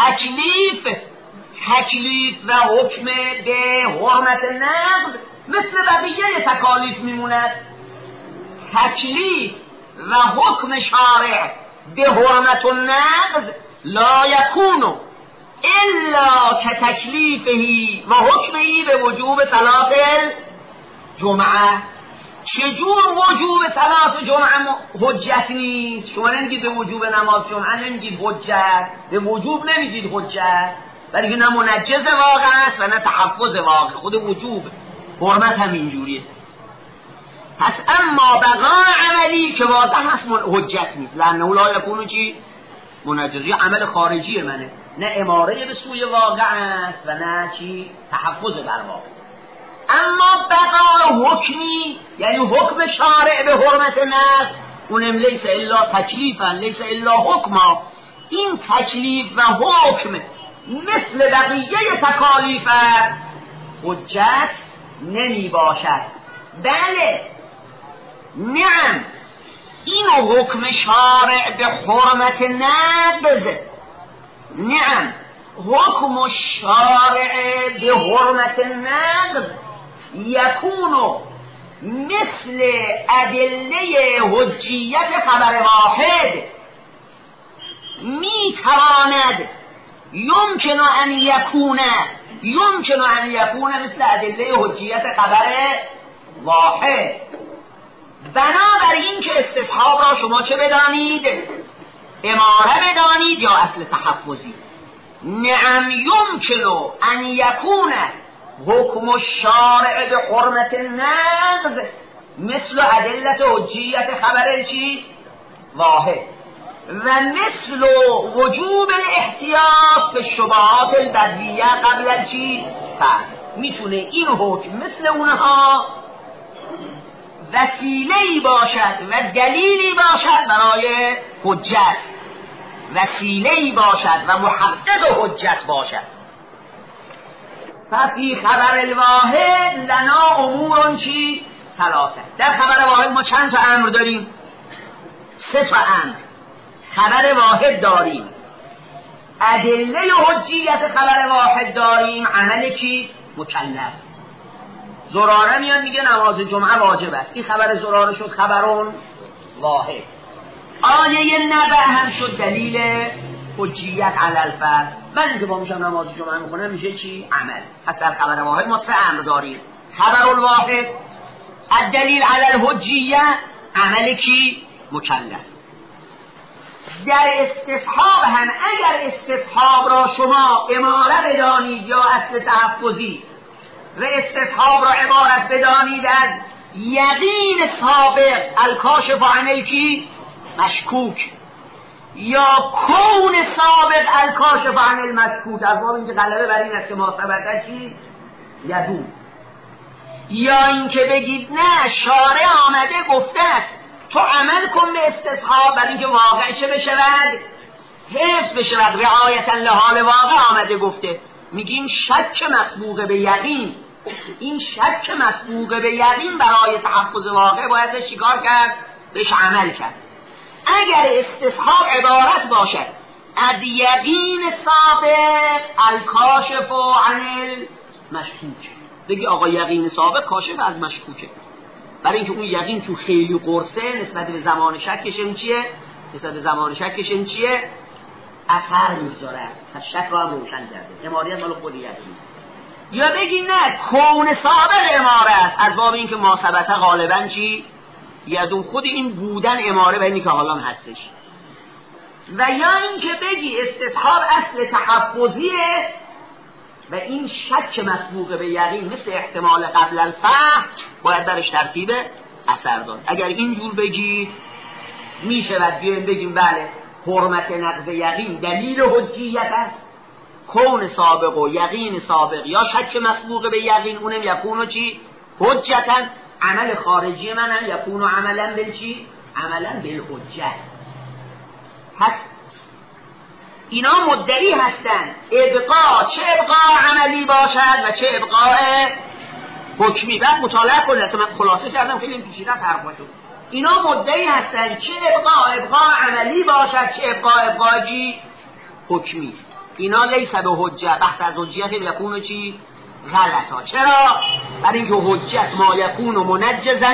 تکلیف و حکم به حرمت نقض مثل بقیه تکالیف میموند. تکلیف و حکم شارع به حرمت النقض لا یکونو الا کتکلیفهی و حکمهی به وجوب صلاة الجمعه. چجور وجوب صلاة جمعه حجت نیست؟ شما نمیگید به وجوب نماز جمعه نمیگید حجت، به وجوب نمیگید حجت، ولی که نه منجز واقع است و نه تحفظ واقع. خود وجوب حرمت هم اینجوریه. پس اما بقای عملی که واضح هست حجت نیست، لانه لا یکونو چی؟ منجز. عمل خارجی منه، نه اماره به سوی واقع است و نه چی؟ تحفظ بر واقع. اما بقای حکمی یعنی حکم شارع به حرمت نقض، اونم لیس الا تکلیفا لیس الا حکما. این تکلیف و حکم مثل بقیه تکالیف حجت نمی باشد. بله نعم، این حکم شارع به حرمت نقض، نعم حکم الشارع به حرمت نقض یکونو مثل ادله حجیت خبر واحد، میتواند یمکن ان یکون مثل ادله حجیت خبر واحد. بنابراین که استصحاب را شما چه بدانید؟ اماره بدانید یا اصل تحفظی. نعم یمکن ان یکون حکم الشارع به حرمت نقض مثل ادلت حجیت خبر چی؟ واحد، و مثل وجوب الاحتیاط به شبهات البدیه قبل چی؟ میتونه این حکم مثل اونها وسیله‌ای باشد و دلیلی باشد برای حجت وسیله‌ای باشد و محقق حجت باشد. ففی خبر الواحد لنا امور چی؟ ثلاثه. در خبر واحد ما چند تا امر داریم؟ 3 تا امر. خبر واحد داریم، ادله حجیت خبر واحد داریم، عمل کی؟ مکلف. زراره میاد میگه نماز جمعه واجب است، این خبر زراره شد خبرون واحد. آیه نبأ هم شد دلیل حجیت علی الفرد. من اینکه با میشم نماز جمعه میخونم میشه چی؟ عمل. پس در خبر واحد ما 3 امر داریم. خبر الواحد، الدلیل علی الحجیه، عمل کی؟ مکلف. در استصحاب هم اگر استصحاب را شما اماره بدانید یا اصل تحفظی و استصحاب را عبارت بدانید از یقین سابق الکاشف عن الکی مشکوک یا کون سابق الکاشف عن المسکوت، از باب اینکه غلبه بر این است که ما ثبته چی؟ یدون. یا اینکه بگید نه شارع آمده گفته است تو عمل کن به استصحاب برای اینکه واقع چه بشود؟ حفظ بشود، رعایتا لحال واقع آمده گفته. میگیم شک مسبوق به یقین. این شک مسبوق به یقین برای تحفظ واقع باید چیکار کرد؟ بهش عمل کرد. اگر استصحاب عبارت باشد از یقین سابق الکاشف عن المشکوک، بگی آقا یقین سابق کاشف از مشکوکه، برای اینکه اون یقین تو خیلی قرصه نسبت به زمان شکش این چیه؟ نسبت به زمان شکش این چیه؟ اثر میذاره، پس شک رو هم روشن کرده. اماریت مال خود یقین. یا بگی نه کون سابق اماره است، از باب اینکه ما ثبته غالبا چی؟ یدون، خود این بودن اماره به اینی که حالا هستش. و یا اینکه بگی استصحاب اصل تحفظیه و این شک مسبوق به یقین مثل احتمال قبل الفهم باید درش ترتیب اثر داد. اگر اینجور بگی میشه و بگیم بله حرمت نقض یقین دلیل حجیت است، کون سابق و یقین سابق یا شک مسبوق به یقین اونم یکونو چی؟ حجتا. عمل خارجی من هم یکونو عملا بالچی؟ عملا بالحجت. پس اینا مدعی هستن ابقا، چه ابقا عملی باشد و چه ابقا حکمی. بعد مطالعه کنید، من خلاصه کردم خیلی پیچیده حرف شد. اینا مدعی هستن چه ابقا عملی باشد چه ابقا حکمی. اینا لیس به حجت، بحث از حجت یکونو چی؟ غلطا. چرا؟ برای اینکه حجت ما یکونو منجزا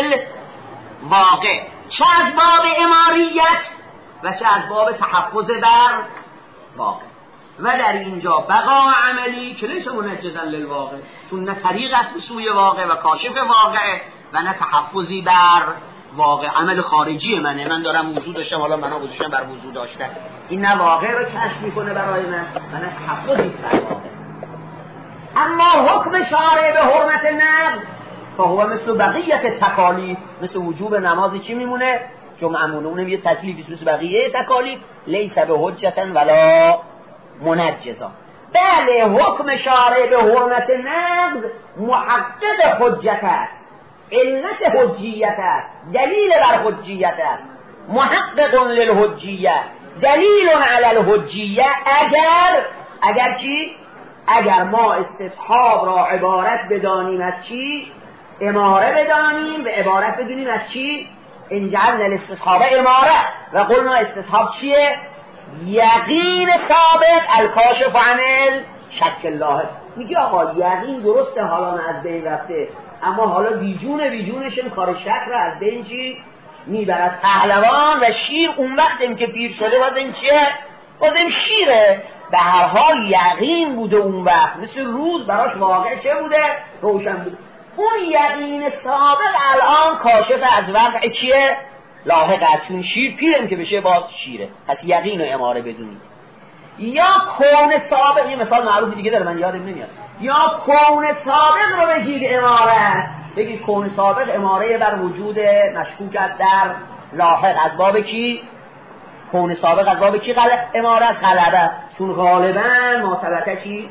للواقع، چه از باب اماریت و چه از باب تحفظ بر واقع. و در اینجا بقا عملی که لیس منجزا للواقع، چون نه طریق است به سوی واقع و کاشف واقع و نه تحفظی بر واقع. عمل خارجی منه، من دارم وضو داشتم حالا منو گذاشتم بر وضو داشتن، این نه واقع رو کشف میکنه برای من و نه تحفظی بر واقع. اما حکم شارع به حرمت نقض فهو مثل بقیت تکالیف، مثل وجوب نمازی چی میمونه؟ جمعمونه، اونم یه تکلیفی مثل بقیه تکالیف، لیس به حجتا ولا منجزا. بله حکم شارع به حرمت نقض محقق حجت است، علت حجیت است، دلیل بر حجیت است، محقق للحجیه، دلیل علی الحجیه. اگر چی؟ اگر ما استصحاب را عبارت بدانیم از چی؟ اماره بدانیم و عبارت بدونیم از چی؟ انجعلنا الاستصحاب اماره و قلنا استصحاب چیه؟ یقین ثابت الکاشف عن شک الله. میگه آقا یقین درسته حالا از بین رفته، اما حالا بیجونشم کار شک را از بین چی؟ میبرد. پهلوان و شیر اون وقت که پیر شده بازم چیه؟ بازم شیره. به هر حال یقین بوده اون وقت، مثل روز براش واقع چه بوده؟ روشن بوده. اون یقین ثابت الان کاشف از وقع چیه؟ لاحق، چون شیر پیرم که بشه باز شیره. پس یقین و اماره بدونید. یا کون سابق، یه مثال معروفی دیگه داره من یادم نمیاد، یا کون سابق رو بگید اماره، بگید کون سابق اماره بر وجود مشکوک در لاحق. از باب کی؟ کون سابق از باب کی اماره از غلبه، چون غالبا ماثبته چی؟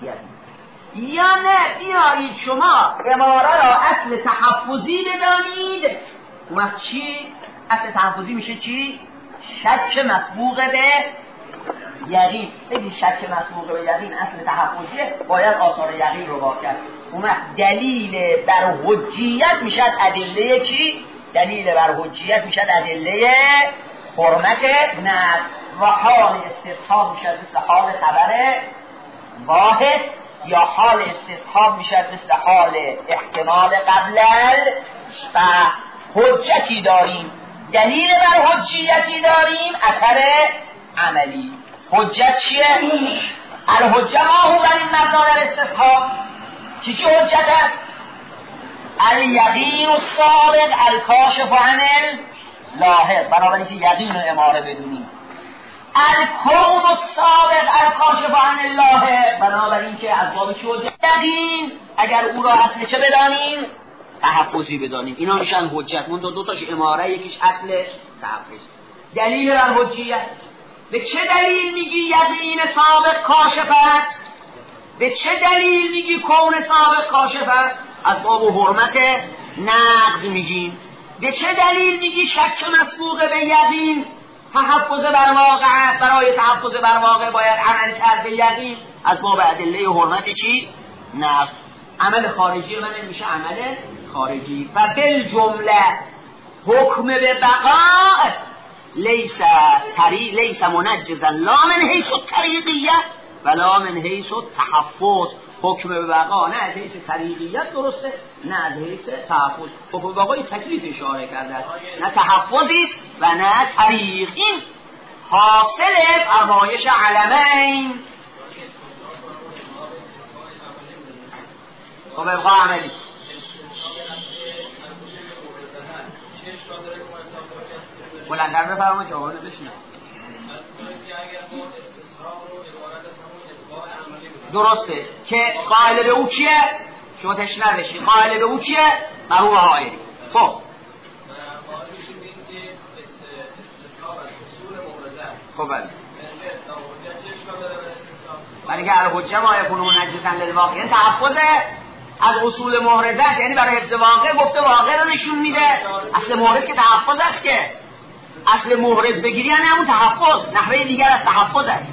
یا نه بیایید شما اماره را اصل تحفظی بدانید. اون وقت چی؟ اصل تحفظی میشه چی؟ شک مسبوق به یقین. بگی شک مسبوق به یقین اصل تحفظیه، باید آثار یقین رو با کرد. اون دلیل بر حجیت میشد ادله کی؟ دلیل بر حجیت میشد ادله حرمت نه، و حال استصحاب میشد مثل حال خبر واحد، یا حال استصحاب میشد مثل حال احتمال قبل و حجتی داریم، دلیل بر حجیتی داریم، اثر عملی. حجت چیه؟ الحجه ما هو بر این مبنا در استصحاب. چی حجت است؟ الیقین السابق الکاشف عن اللاحق، بنابراین که یقین و اماره بدونیم. الکون السابق الکاشف عن اللاحق، بنابراین که از باب چی حجت؟ یقین اگر او را اصل چه بدانیم؟ تحفظی بدانیم. اینا میشن حجت. من دو تاش اماره، یکیش اصل تحفظ. دلیل بر حجیت. به چه دلیل میگی یقین سابق کاشف است؟ به چه دلیل میگی کون سابق کاشف است؟ از باب حرمت نقض میگیم. به چه دلیل میگی شک مسبوق به یقین تحفظ بر واقع است؟ برای تحفظ بر واقع باید عمل کرد به یقین، از باب ادله حرمت چی؟ نقض. عمل خارجی من میشه عمل خارجی. و بالجمله حکم به بقاء لیس منجزا لا من حیث الطریقیه ولا من حیث التحفظ. حکم به بقا نه از حیث طریقیت درسته، نه از حیث تحفظ. حکم به بقای تکلیف اشاره کرده است، نه تحفظی و نه طریق. این حاصل فرمایش علمین. خب ابقا عملی بلندر بفرمایید که آقایون بشنن. درسته که قائل به او کیه؟ شما تشنه بشی. قائل به او کیه؟ مرحوم حائری. خب بله، برای که الحجه ما یکون منجزا للواقع، یعنی تحفظ از اصول محرزت، یعنی برای حفظ واقع گفته واقع رو نشون میده. اصل محرز که تحفظ است، که اصل محرز بگیری یعنی همون تحفظ، نحوه دیگر از تحفظ است.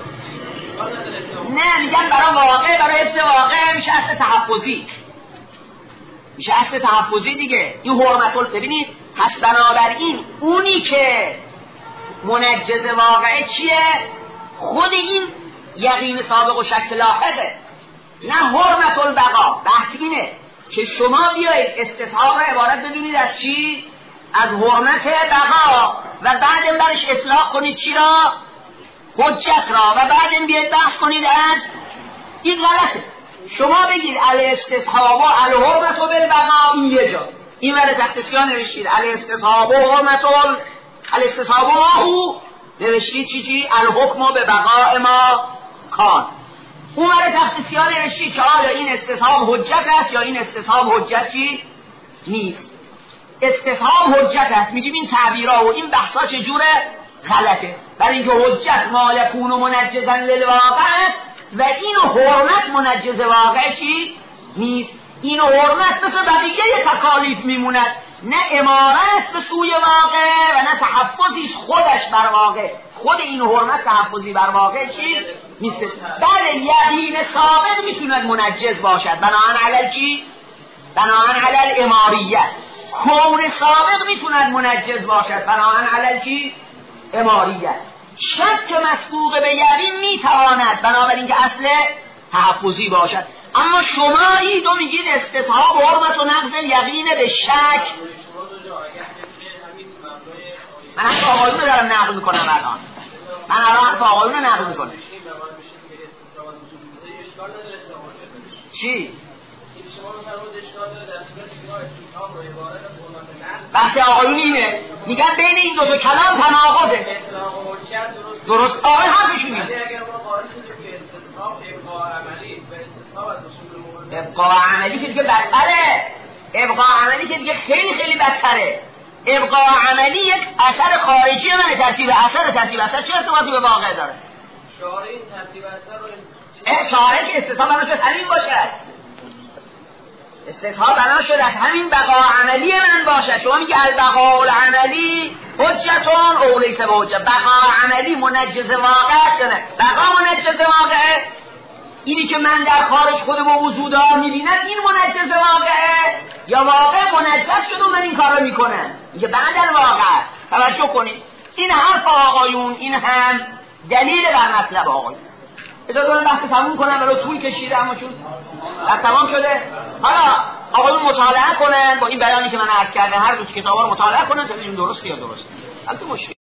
نه میگن برای واقع، برای حفظ واقع میشه اصل تحفظی، میشه اصل تحفظی دیگه. این حرمت ببینید. پس بنابراین اونی که منجز واقعه چیه؟ خود این یقین سابق و شک لاحقه، نه حرمت البقا. بحث اینه که شما بیایید استصحاب را عبارت بدونید از چی؟ از حرمت بقا، و بعدم برش اطلاق کنید چی را؟ حجت را، و بعدم بیاید بحث کنید از این. غلطه. شما بگید الاستصحاب و الحرمت بالبقا، این یه جا این ور تختسیان نوشتید الاستصحاب و حرمت الاستصحاب و ماهو، نوشتید چی؟ الحکم به بقاء ما کان. اون ور تختسیان نوشتید که آیا این استصحاب حجت است یا این استصحاب حجتی نیست. استصحاب حجت است. میگیم این تعبیرها و این بحثا چجوره؟ غلطه. برای اینکه حجت مالکون و منجزا للواقع است و اینو حرمت منجز واقع چی؟ نیست. اینو حرمت مثل بقیه تکالیف میموند، نه امارت به سوی واقع و نه تحفظیش خودش بر واقع. خود این حرمت تحفظی بر واقع چی؟ نیست. بله یقین ثابت میتوند منجز باشد بناهن علل چی؟ بناهن علل اماریت. کون سابق میتوند منجز باشد بناهن علل چی؟ اماریت. شک مسبوق به یقین میتواند بنابراین که اصل تحفظی باشد. اما شما این دو میگید استصحاب و حرمت و نقض یقین به شک. من حرف آقایون رو دارم نقل میکنم الان. من الان حرف آقایون رو نقل میکنم. چی؟ بحث آقایون اینه، میگن بین این دو کلام تناقضه. درست آقای حرفشون اینه. ابقاء عملی که دیگه بدتره. ابقاء عملی که دیگه خیلی خیلی بدتره. ابقاء عملی یک اثر خارجی من. ترتیب اثر چه ارتباطی به واقع داره؟ شارع ترتیب اثر رو شارع که استصحاب منو چه همین باشه. استثها بنا شد از همین بقا عملی من باشه. شما میگه البقاء العملی حجتون او لیس بحجت. بقا عملی منجز واقع شده. بقا منجز واقعه اینی که من در خارج خودم و وجودها میبینم این منجز واقعه یا واقع منجز شده و من این کار رو میکنم. اینکه بعد الواقع توجه کنید. این حرف آقایون این هم دلیل بر مطلب آقایون. اجازه من بحث تموم کنم برای طول کشیده اما چون تمام شده. حالا آقایون مطالعه کنن با این بیانی که من عرض کردم، هر روز کتابا رو مطالعه کنن تا ببینیم درست یا درست. البته مشکل